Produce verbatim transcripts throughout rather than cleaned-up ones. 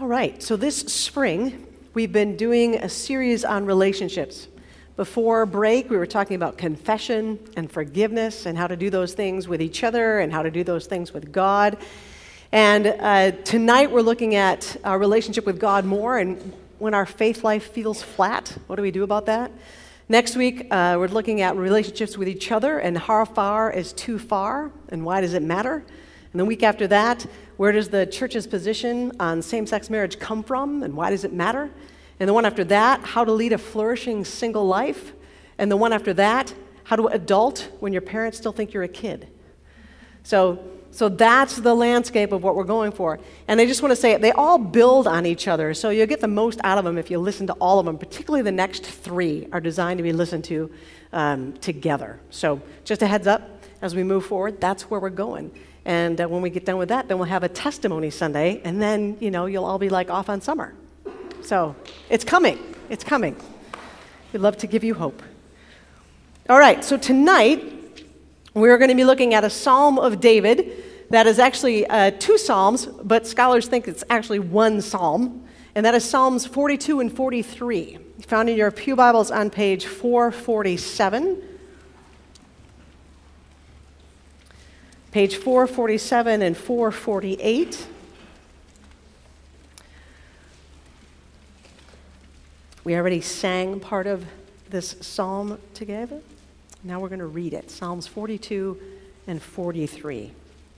All right, so this spring, we've been doing a series on relationships. Before break, we were talking about confession and forgiveness and how to do those things with each other and how to do those things with God. And uh, tonight, we're looking at our relationship with God more and when our faith life feels flat. What do we do about that? Next week, uh, we're looking at relationships with each other and how far is too far and why does it matter? And the week after that, where does the church's position on same-sex marriage come from and why does it matter? And the one after that, how to lead a flourishing single life. And the one after that, how to adult when your parents still think you're a kid. So, so that's the landscape of what we're going for. And I just want to say, they all build on each other, so you'll get the most out of them if you listen to all of them, particularly the next three are designed to be listened to um, together. So just a heads up, as we move forward, that's where we're going. And uh, when we get done with that, then we'll have a testimony Sunday, and then, you know, you'll all be like off on summer. So it's coming. It's coming. We'd love to give you hope. All right, so tonight we're going to be looking at a Psalm of David that is actually uh, two Psalms, but scholars think it's actually one Psalm, and that is Psalms forty-two and forty-three, found in your Pew Bibles on page four forty-seven. Page four forty-seven and four forty-eight. We already sang part of this psalm together. Now we're going to read it. Psalms forty-two and forty-three.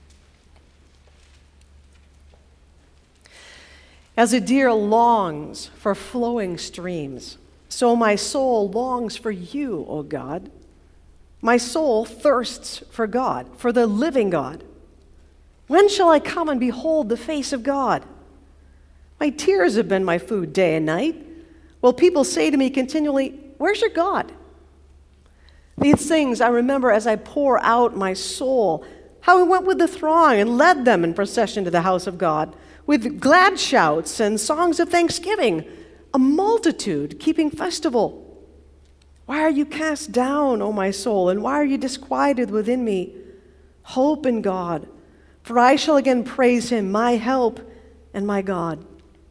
As a deer longs for flowing streams, so my soul longs for you, O God. My soul thirsts for God, for the living God. When shall I come and behold the face of God? My tears have been my food day and night. Well, people say to me continually, where's your God? These things I remember as I pour out my soul, how I went with the throng and led them in procession to the house of God, with glad shouts and songs of thanksgiving, a multitude keeping festival. Why are you cast down, O my soul, and why are you disquieted within me? Hope in God, for I shall again praise him, my help and my God.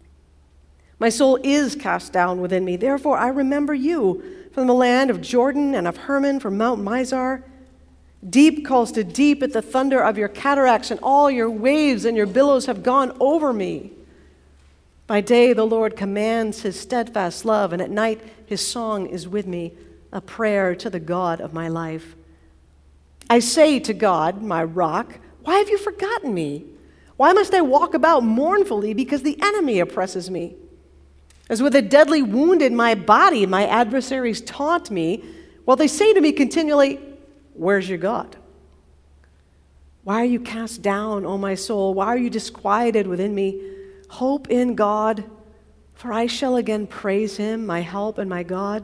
My soul is cast down within me, therefore I remember you from the land of Jordan and of Hermon from Mount Mizar. Deep calls to deep at the thunder of your cataracts, and all your waves and your billows have gone over me. By day the Lord commands his steadfast love, and at night his song is with me, a prayer to the God of my life. I say to God, my rock, why have you forgotten me? Why must I walk about mournfully because the enemy oppresses me? As with a deadly wound in my body, my adversaries taunt me, while they say to me continually, where's your God? Why are you cast down, O my soul? Why are you disquieted within me? Hope in God, for I shall again praise him, my help and my God.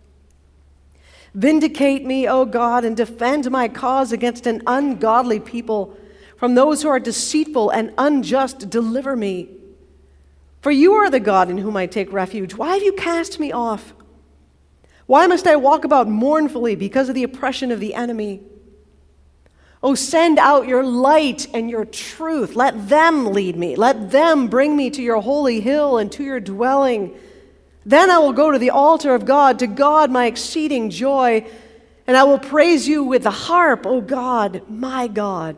Vindicate me, O God, and defend my cause against an ungodly people. From those who are deceitful and unjust, deliver me. For you are the God in whom I take refuge. Why have you cast me off? Why must I walk about mournfully because of the oppression of the enemy? Oh, send out your light and your truth. Let them lead me. Let them bring me to your holy hill and to your dwelling. Then I will go to the altar of God, to God my exceeding joy, and I will praise you with the harp, O God, my God.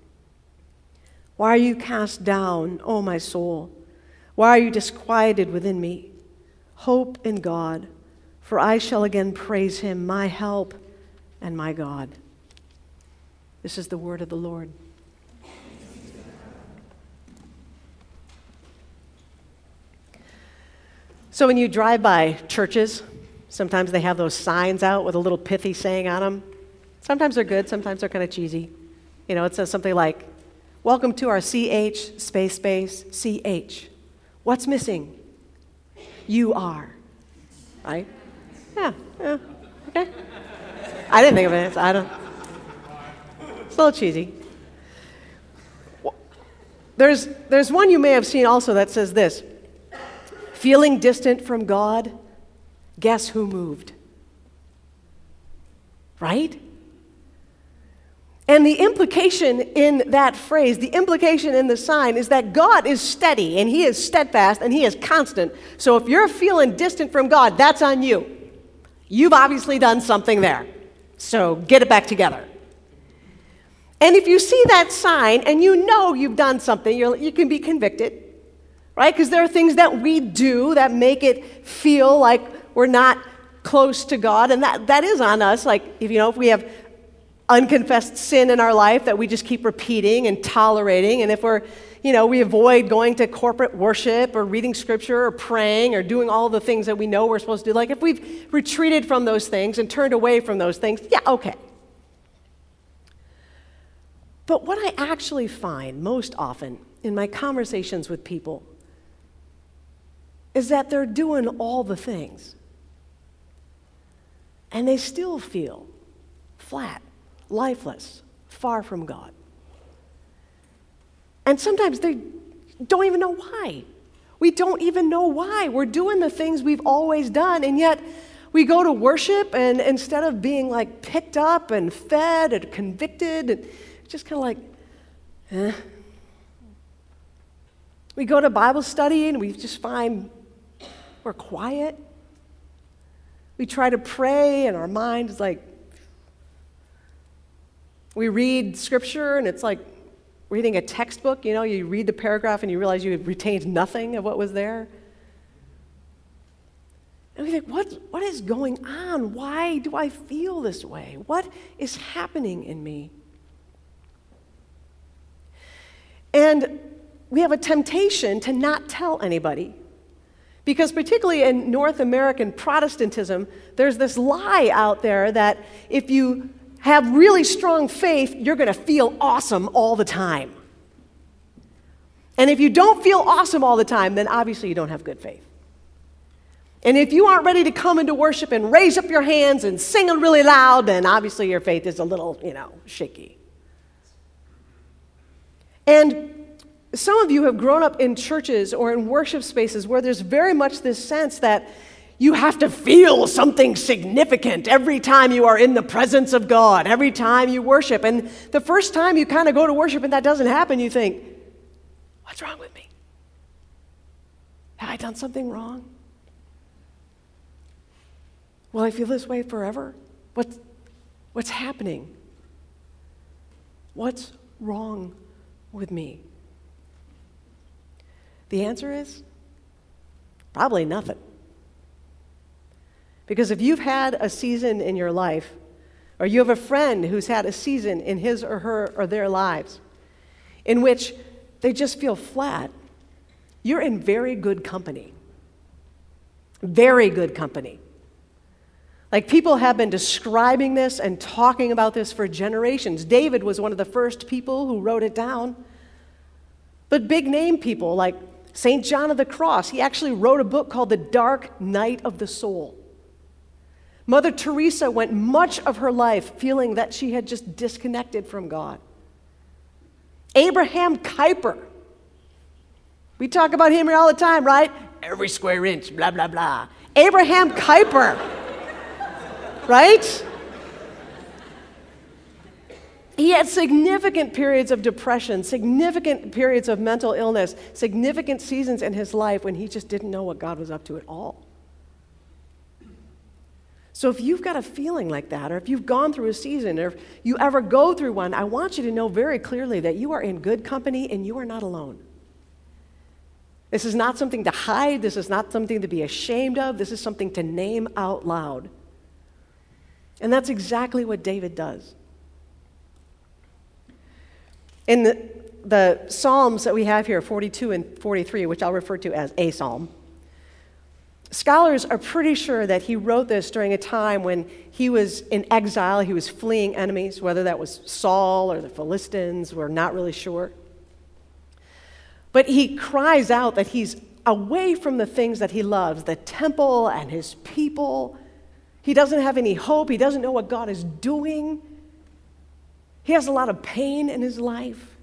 Why are you cast down, O my soul? Why are you disquieted within me? Hope in God, for I shall again praise him, my help and my God. This is the word of the Lord. So when you drive by churches, sometimes they have those signs out with a little pithy saying on them. Sometimes they're good, sometimes they're kind of cheesy. You know, it says something like, welcome to our C H space space C H. What's missing? You are. Right? Yeah, yeah, okay. I didn't think of it. I don't. It's a little cheesy. There's, there's one you may have seen also that says this. Feeling distant from God, guess who moved? Right? And the implication in that phrase, the implication in the sign is that God is steady and he is steadfast and he is constant. So if you're feeling distant from God, that's on you. You've obviously done something there. So get it back together. And if you see that sign and you know you've done something, you're, you can be convicted, right? Because there are things that we do that make it feel like we're not close to God, and that, that is on us. Like, if you know, if we have unconfessed sin in our life that we just keep repeating and tolerating, and if we're, you know, we avoid going to corporate worship or reading scripture or praying or doing all the things that we know we're supposed to do, like if we've retreated from those things and turned away from those things, yeah, okay. But what I actually find most often in my conversations with people is that they're doing all the things, and they still feel flat, lifeless, far from God. And sometimes they don't even know why. We don't even know why. We're doing the things we've always done, and yet we go to worship, and instead of being like picked up and fed and convicted, and just kind of like, eh. We go to Bible study, and we just find we're quiet. We try to pray, and our mind is like, we read scripture, and it's like reading a textbook. You know, you read the paragraph, and you realize you retained nothing of what was there. And we think, what, what is going on? Why do I feel this way? What is happening in me? And we have a temptation to not tell anybody. Because particularly in North American Protestantism, there's this lie out there that if you have really strong faith, you're going to feel awesome all the time. And if you don't feel awesome all the time, then obviously you don't have good faith. And if you aren't ready to come into worship and raise up your hands and sing really loud, then obviously your faith is a little, you know, shaky. And some of you have grown up in churches or in worship spaces where there's very much this sense that you have to feel something significant every time you are in the presence of God, every time you worship. And the first time you kind of go to worship and that doesn't happen, you think, what's wrong with me? Have I done something wrong? Will I feel this way forever? What's, what's happening? What's wrong with me? The answer is probably nothing. Because if you've had a season in your life, or you have a friend who's had a season in his or her or their lives in which they just feel flat, you're in very good company. Very good company. Like, people have been describing this and talking about this for generations. David was one of the first people who wrote it down. But big name people like Saint John of the Cross, he actually wrote a book called The Dark Night of the Soul. Mother Teresa went much of her life feeling that she had just disconnected from God. Abraham Kuyper, we talk about him here all the time, right? Every square inch, blah, blah, blah. Abraham Kuyper, right? He had significant periods of depression, significant periods of mental illness, significant seasons in his life when he just didn't know what God was up to at all. So if you've got a feeling like that, or if you've gone through a season, or if you ever go through one, I want you to know very clearly that you are in good company and you are not alone. This is not something to hide. This is not something to be ashamed of. This is something to name out loud. And that's exactly what David does. In the, the Psalms that we have here, forty-two and forty-three, which I'll refer to as a psalm, scholars are pretty sure that he wrote this during a time when he was in exile, he was fleeing enemies, whether that was Saul or the Philistines, we're not really sure. But he cries out that he's away from the things that he loves, the temple and his people. He doesn't have any hope. He doesn't know what God is doing. He has a lot of pain in his life.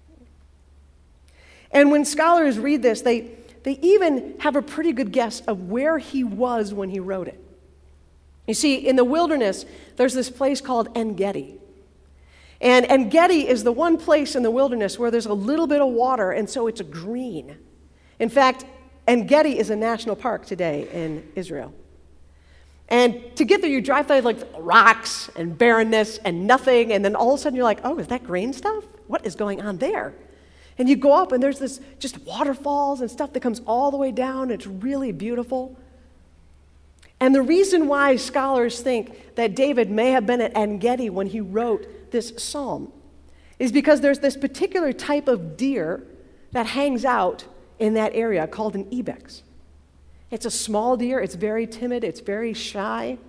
And when scholars read this, they, they even have a pretty good guess of where he was when he wrote it. You see, in the wilderness, there's this place called En Gedi. And En Gedi is the one place in the wilderness where there's a little bit of water, and so it's green. In fact, En Gedi is a national park today in Israel. And to get there, you drive through like rocks and barrenness and nothing, and then all of a sudden you're like, oh, is that green stuff? What is going on there? And you go up, and there's this just waterfalls and stuff that comes all the way down. It's really beautiful. And the reason why scholars think that David may have been at En Gedi when he wrote this psalm is because there's this particular type of deer that hangs out in that area called an ibex. It's a small deer. It's very timid. It's very shy.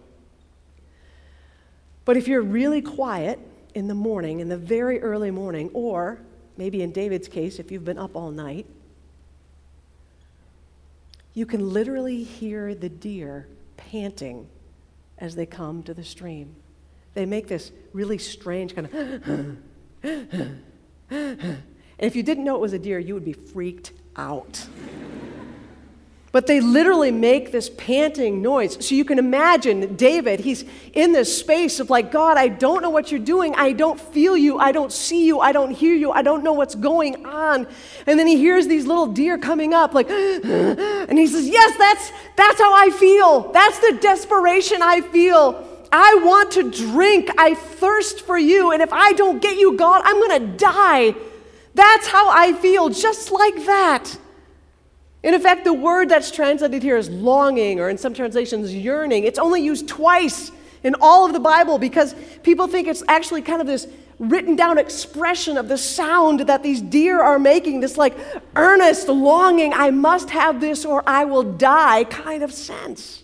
But if you're really quiet in the morning, in the very early morning, or maybe in David's case, if you've been up all night, you can literally hear the deer panting as they come to the stream. They make this really strange kind of and if you didn't know it was a deer, you would be freaked out. But they literally make this panting noise. So you can imagine David, he's in this space of like, God, I don't know what you're doing. I don't feel you. I don't see you. I don't hear you. I don't know what's going on. And then he hears these little deer coming up like, and he says, yes, that's, that's how I feel. That's the desperation I feel. I want to drink. I thirst for you. And if I don't get you, God, I'm going to die. That's how I feel, just like that. And in fact, the word that's translated here is longing, or in some translations, yearning. It's only used twice in all of the Bible because people think it's actually kind of this written down expression of the sound that these deer are making, this like earnest longing, I must have this or I will die kind of sense.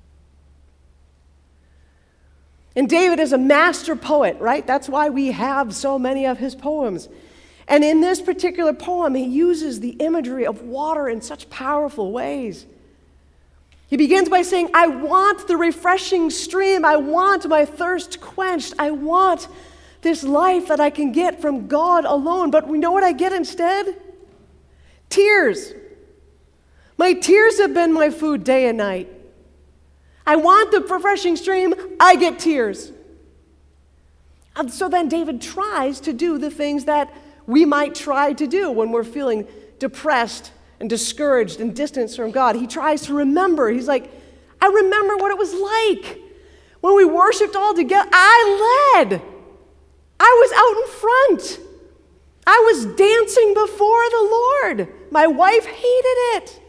And David is a master poet, right? That's why we have so many of his poems. And in this particular poem, he uses the imagery of water in such powerful ways. He begins by saying, I want the refreshing stream. I want my thirst quenched. I want this life that I can get from God alone. But we know what I get instead? Tears. My tears have been my food day and night. I want the refreshing stream. I get tears. And so then David tries to do the things that we might try to do when we're feeling depressed and discouraged and distanced from God. He tries to remember. He's like, I remember what it was like when we worshiped all together. I led. I was out in front. I was dancing before the Lord. My wife hated it.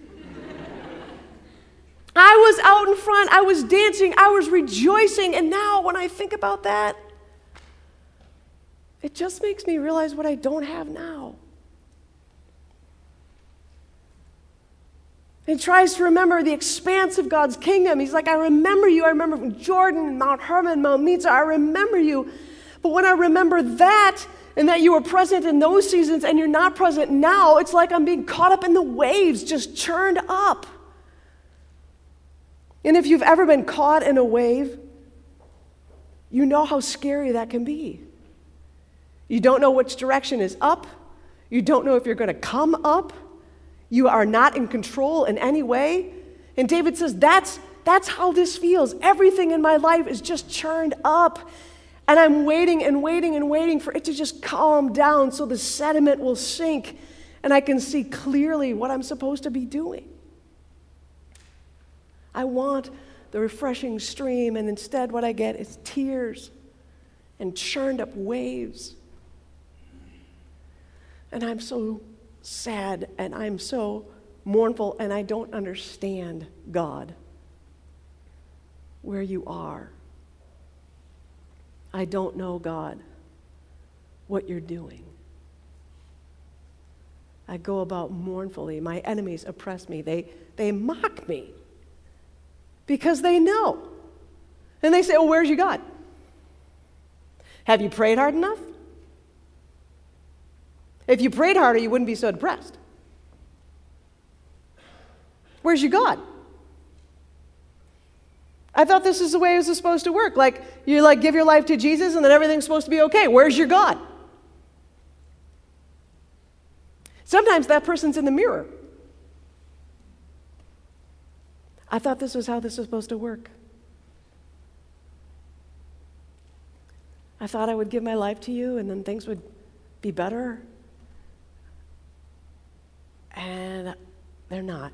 I was out in front. I was dancing. I was rejoicing. And now when I think about that, it just makes me realize what I don't have now. He tries to remember the expanse of God's kingdom. He's like, I remember you. I remember from Jordan, Mount Hermon, Mount Mizar. I remember you. But when I remember that and that you were present in those seasons and you're not present now, it's like I'm being caught up in the waves, just churned up. And if you've ever been caught in a wave, you know how scary that can be. You don't know which direction is up. You don't know if you're going to come up. You are not in control in any way. And David says, that's, that's how this feels. Everything in my life is just churned up. And I'm waiting and waiting and waiting for it to just calm down so the sediment will sink and I can see clearly what I'm supposed to be doing. I want the refreshing stream, and instead what I get is tears and churned up waves. And I'm so sad, and I'm so mournful, and I don't understand, God, where you are. I don't know, God, what you're doing. I go about mournfully. My enemies oppress me. They, they mock me because they know. And they say, oh, where's your God? Have you prayed hard enough? If you prayed harder, you wouldn't be so depressed. Where's your God? I thought this is the way it was supposed to work. Like, you like give your life to Jesus and then everything's supposed to be okay. Where's your God? Sometimes that person's in the mirror. I thought this was how this was supposed to work. I thought I would give my life to you and then things would be better. And they're not.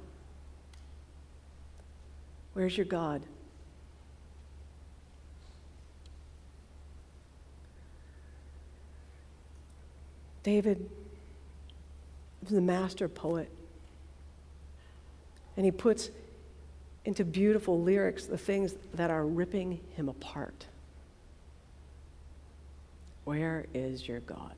Where's your God? David is the master poet. And he puts into beautiful lyrics the things that are ripping him apart. Where is your God?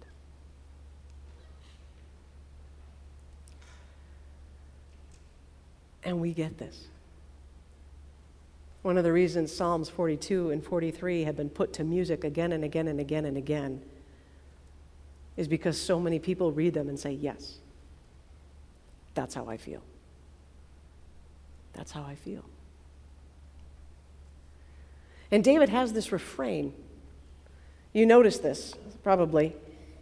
And we get this. One of the reasons Psalms forty-two and forty-three have been put to music again and again and again and again is because so many people read them and say, yes, that's how I feel. That's how I feel. And David has this refrain. You notice this, probably.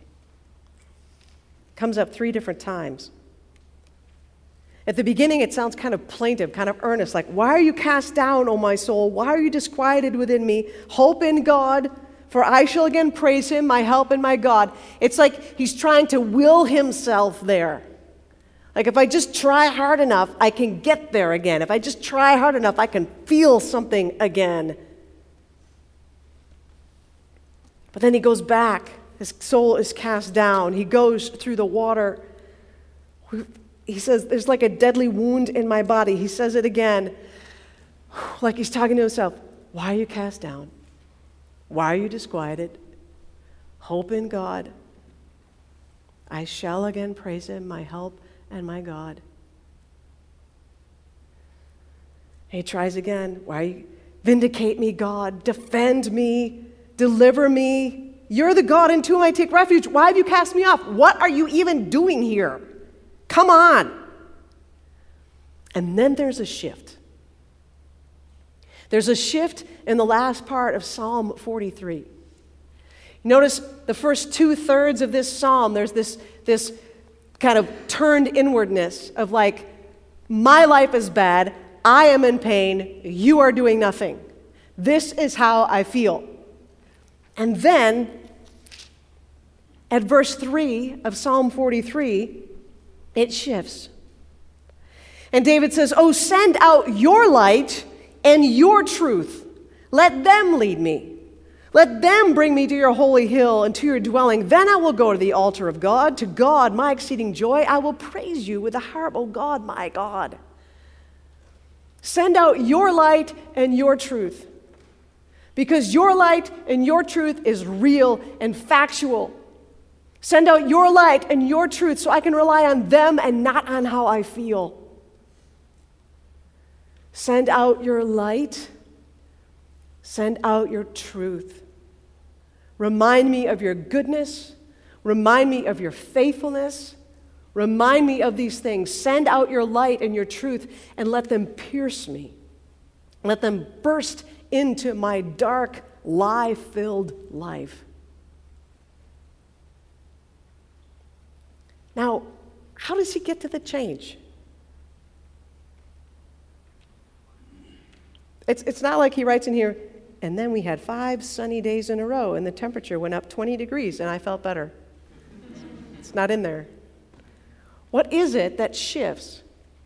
Comes up three different times. At the beginning, it sounds kind of plaintive, kind of earnest, like, why are you cast down, O my soul? Why are you disquieted within me? Hope in God, for I shall again praise him, my help and my God. It's like he's trying to will himself there. Like, if I just try hard enough, I can get there again. If I just try hard enough, I can feel something again. But then he goes back. His soul is cast down. He goes through the water. He says, there's like a deadly wound in my body. He says it again, like he's talking to himself. Why are you cast down? Why are you disquieted? Hope in God. I shall again praise him, my help and my God. He tries again. Why? Vindicate me, God. Defend me. Deliver me. You're the God in whom I take refuge. Why have you cast me off? What are you even doing here? Come on. And then there's a shift. There's a shift in the last part of Psalm forty-three. Notice the first two-thirds of this psalm, there's this, this kind of turned inwardness of like, my life is bad, I am in pain, you are doing nothing. This is how I feel. And then, at verse three of Psalm forty-three, it shifts. And David says, oh, send out your light and your truth. Let them lead me. Let them bring me to your holy hill and to your dwelling. Then I will go to the altar of God, to God, my exceeding joy. I will praise you with a harp, O God, my God. Send out your light and your truth. Because your light and your truth is real and factual. Send out your light and your truth so I can rely on them and not on how I feel. Send out your light. Send out your truth. Remind me of your goodness. Remind me of your faithfulness. Remind me of these things. Send out your light and your truth and let them pierce me. Let them burst into my dark, lie-filled life. Now, how does he get to the change? It's, it's not like he writes in here, and then we had five sunny days in a row, and the temperature went up twenty degrees, and I felt better. It's not in there. What is it that shifts?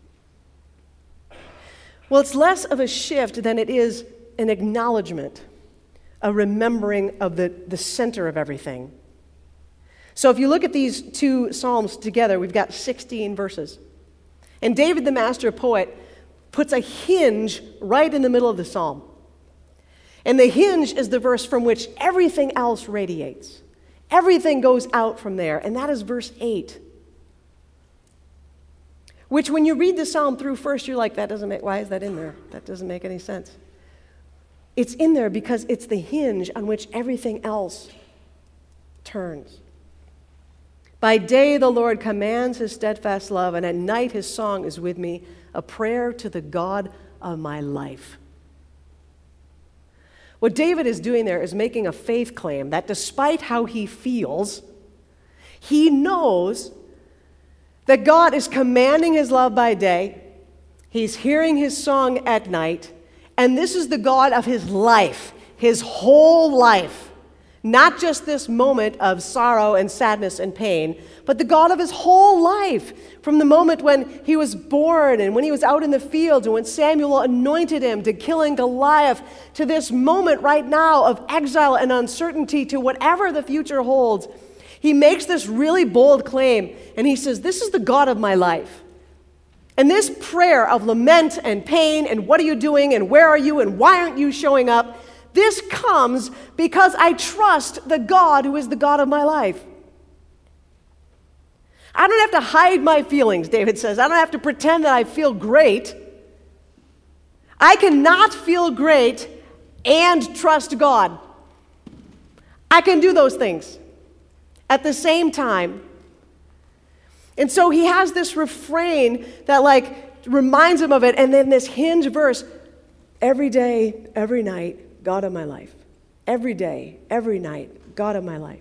Well, it's less of a shift than it is an acknowledgement, a remembering of the, the center of everything. So if you look at these two psalms together, we've got sixteen verses. And David, the master poet, puts a hinge right in the middle of the psalm. And the hinge is the verse from which everything else radiates. Everything goes out from there, and that is verse eight. Which when you read the psalm through first, you're like, that doesn't make, why is that in there? That doesn't make any sense. It's in there because it's the hinge on which everything else turns. By day the Lord commands his steadfast love, and at night his song is with me, a prayer to the God of my life. What David is doing there is making a faith claim that despite how he feels, he knows that God is commanding his love by day, he's hearing his song at night, and this is the God of his life, his whole life. Not just this moment of sorrow and sadness and pain, but the God of his whole life. From the moment when he was born and when he was out in the fields and when Samuel anointed him to killing Goliath, to this moment right now of exile and uncertainty, to whatever the future holds. He makes this really bold claim, and he says, this is the God of my life. And this prayer of lament and pain and what are you doing and where are you and why aren't you showing up, this comes because I trust the God who is the God of my life. I don't have to hide my feelings, David says. I don't have to pretend that I feel great. I cannot feel great and trust God. I can do those things at the same time. And so he has this refrain that like reminds him of it, and then this hinge verse, every day, every night, God of my life. Every day, every night, God of my life.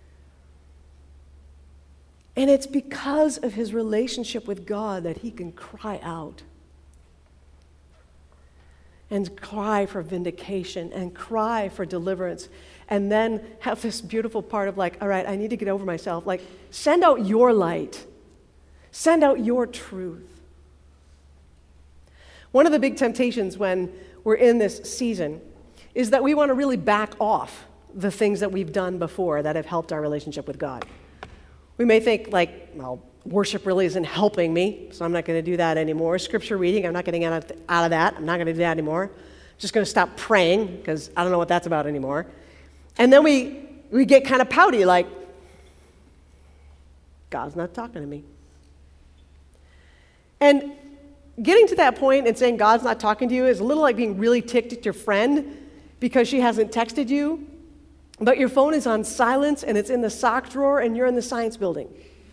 And it's because of his relationship with God that he can cry out and cry for vindication and cry for deliverance, and then have this beautiful part of like, all right, I need to get over myself. Like, send out your light. Send out your truth. One of the big temptations when we're in this season is that we want to really back off the things that we've done before that have helped our relationship with God. We may think like, well, worship really isn't helping me, so I'm not going to do that anymore. Scripture reading, I'm not getting out of, out of that. I'm not going to do that anymore. I'm just going to stop praying because I don't know what that's about anymore. And then we, we get kind of pouty, like, God's not talking to me. And getting to that point and saying God's not talking to you is a little like being really ticked at your friend because she hasn't texted you, but your phone is on silence and it's in the sock drawer and you're in the science building.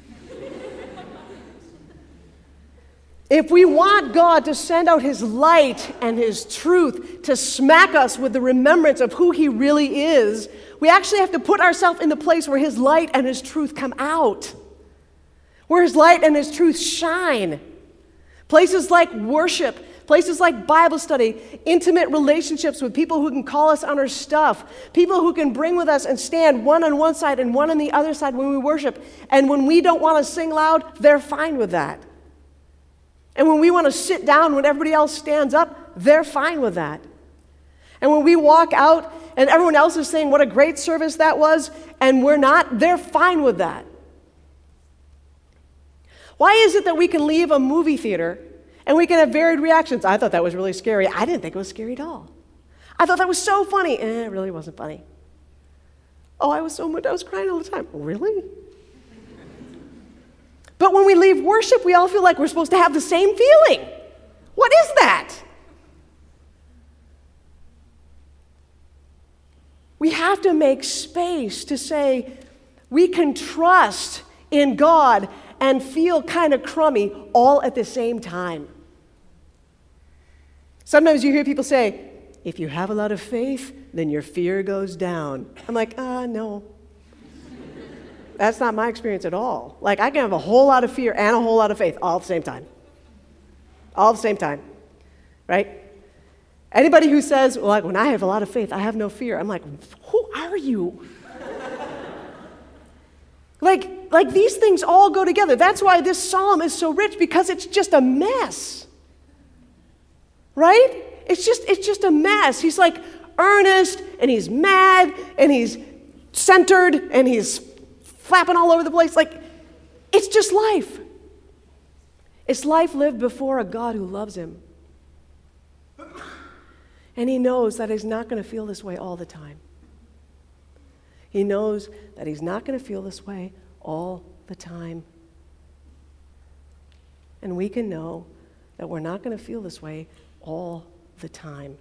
If we want God to send out his light and his truth to smack us with the remembrance of who he really is, we actually have to put ourselves in the place where his light and his truth come out, where his light and his truth shine. Places like worship, places like Bible study, intimate relationships with people who can call us on our stuff, people who can bring with us and stand one on one side and one on the other side when we worship. And when we don't want to sing loud, they're fine with that. And when we want to sit down when everybody else stands up, they're fine with that. And when we walk out and everyone else is saying what a great service that was, and we're not, they're fine with that. Why is it that we can leave a movie theater and we can have varied reactions? I thought that was really scary. I didn't think it was scary at all. I thought that was so funny. Eh, it really wasn't funny. Oh, I was so moved. I was crying all the time. Really? But when we leave worship, we all feel like we're supposed to have the same feeling. What is that? We have to make space to say we can trust in God and feel kind of crummy all at the same time. Sometimes you hear people say, if you have a lot of faith, then your fear goes down. I'm like, ah, uh, no. That's not my experience at all. Like, I can have a whole lot of fear and a whole lot of faith all at the same time. All at the same time, right? Anybody who says, well, like, when I have a lot of faith, I have no fear, I'm like, who are you? like, like, these things all go together. That's why this psalm is so rich, because it's just a mess. Right? It's just, it's just a mess. He's like earnest, and he's mad, and he's centered, and he's flapping all over the place. Like, it's just life. It's life lived before a God who loves him. And he knows that he's not going to feel this way all the time. He knows that he's not going to feel this way all the time. And we can know that we're not going to feel this way all the time.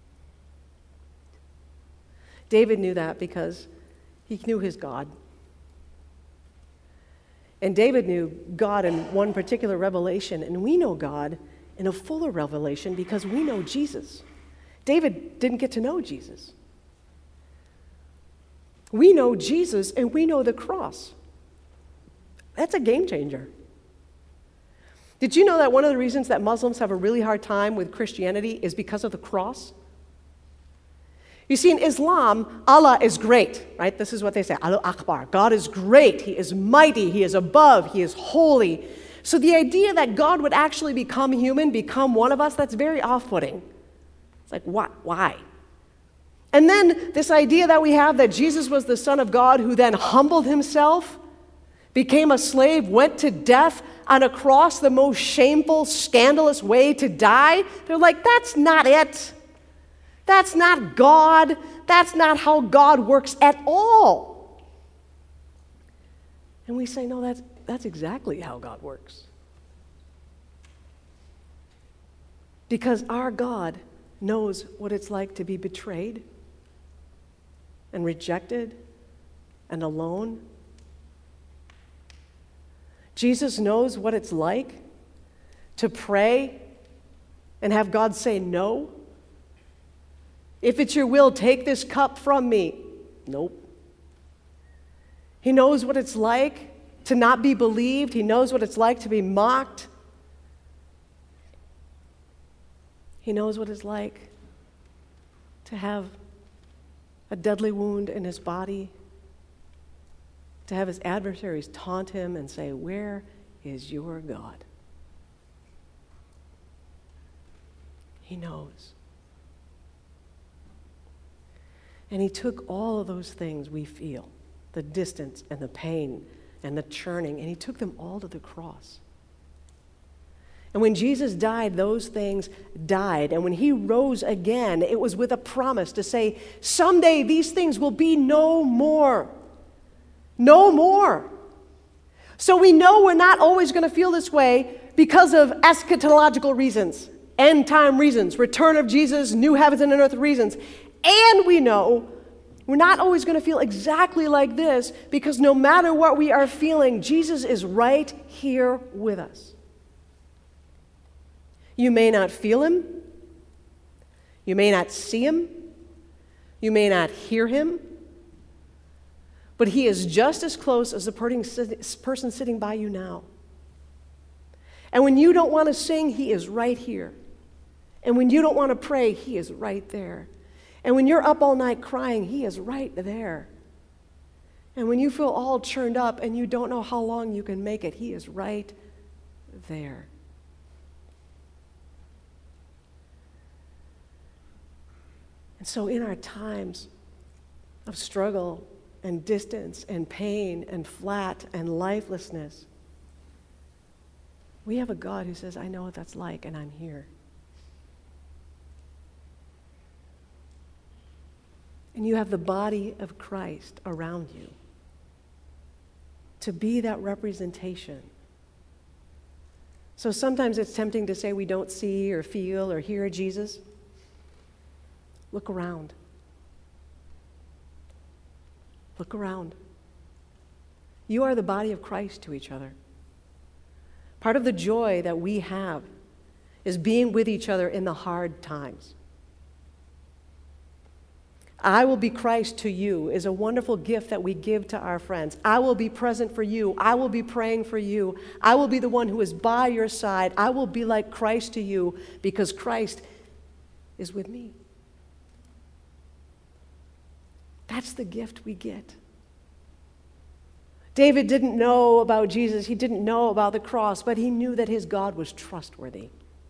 David knew that because he knew his God. And David knew God in one particular revelation, and we know God in a fuller revelation because we know Jesus. David didn't get to know Jesus. We know Jesus, and we know the cross. That's a game changer. Did you know that one of the reasons that Muslims have a really hard time with Christianity is because of the cross? You see, in Islam, Allah is great, right? This is what they say, Allah Akbar. God is great. He is mighty. He is above. He is holy. So the idea that God would actually become human, become one of us, that's very off-putting. It's like, what? Why? And then this idea that we have that Jesus was the Son of God who then humbled himself, became a slave, went to death on a cross, the most shameful, scandalous way to die. They're like, that's not it. That's not God. That's not how God works at all. And we say, no, that's, that's exactly how God works. Because our God knows what it's like to be betrayed and rejected and alone. Jesus knows what it's like to pray and have God say no. If it's your will, take this cup from me. Nope. He knows what it's like to not be believed. He knows what it's like to be mocked. He knows what it's like to have a deadly wound in his body, to have his adversaries taunt him and say, "Where is your God?" He knows. And he took all of those things we feel, the distance and the pain and the churning, and he took them all to the cross. And when Jesus died, those things died. And when he rose again, it was with a promise to say, someday these things will be no more. No more. So we know we're not always going to feel this way because of eschatological reasons, end time reasons, return of Jesus, new heavens and earth reasons. And we know we're not always going to feel exactly like this because no matter what we are feeling, Jesus is right here with us. You may not feel him. You may not see him. You may not hear him. But he is just as close as the person sitting by you now. And when you don't want to sing, he is right here. And when you don't want to pray, he is right there. And when you're up all night crying, he is right there. And when you feel all churned up and you don't know how long you can make it, he is right there. And so in our times of struggle and distance and pain and flat and lifelessness, we have a God who says, I know what that's like and I'm here. And you have the body of Christ around you to be that representation. So sometimes it's tempting to say we don't see or feel or hear Jesus. Look around. Look around. You are the body of Christ to each other. Part of the joy that we have is being with each other in the hard times. I will be Christ to you is a wonderful gift that we give to our friends. I will be present for you. I will be praying for you. I will be the one who is by your side. I will be like Christ to you because Christ is with me. That's the gift we get. David didn't know about Jesus. He didn't know about the cross, but he knew that his God was trustworthy.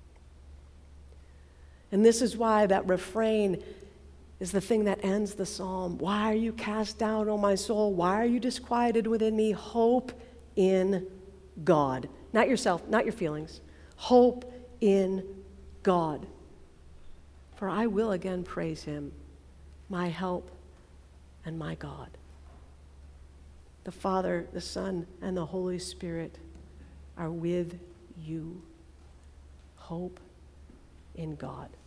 And this is why that refrain is the thing that ends the psalm. Why are you cast down, O my soul? Why are you disquieted within me? Hope in God. Not yourself, not your feelings. Hope in God. For I will again praise him, my help and my God. The Father, the Son, and the Holy Spirit are with you. Hope in God.